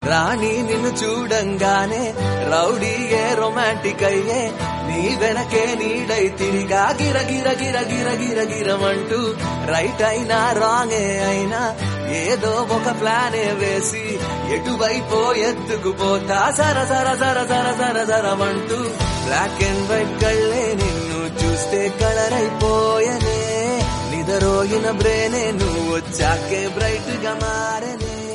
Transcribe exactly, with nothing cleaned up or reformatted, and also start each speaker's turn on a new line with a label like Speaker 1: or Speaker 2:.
Speaker 1: రాణి నిన్ను చూడంగానే rowdy a romantic అయ్యే నీ వెనకే నీడై తిరిగా గిర గిర గిర గిర గిర గిరమంటూ రైట్ అయినా రాంగే అయినా ఏదో ఒక ప్లానే వేసి ఎటువైపో ఎత్తుకుపోతా సర సర సర సర సర సరమంటూ బ్లాక్ అండ్ వైట్ కళ్ళే నిన్ను చూస్తే కలర్ అయిపోయనే నిదరోగిన బ్రేనే నువ్వు వచ్చాకే బ్రైట్ గా మారనే.